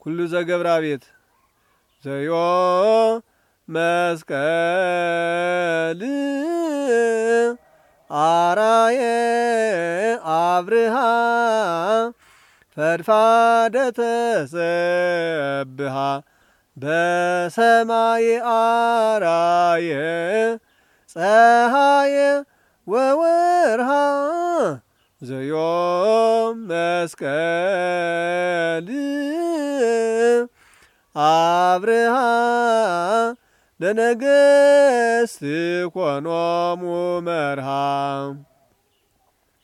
ኩሉ ዘገብራ ቤት ዘዮ መስቀል አራየ አብርሃ ፈድፋደ ተሰብሃ በሰማይ አራየ ፀሐየ ወወርሃ ዘዮም መስቀል አብርሃ ለነገሥት ኮኖሙ መርሃ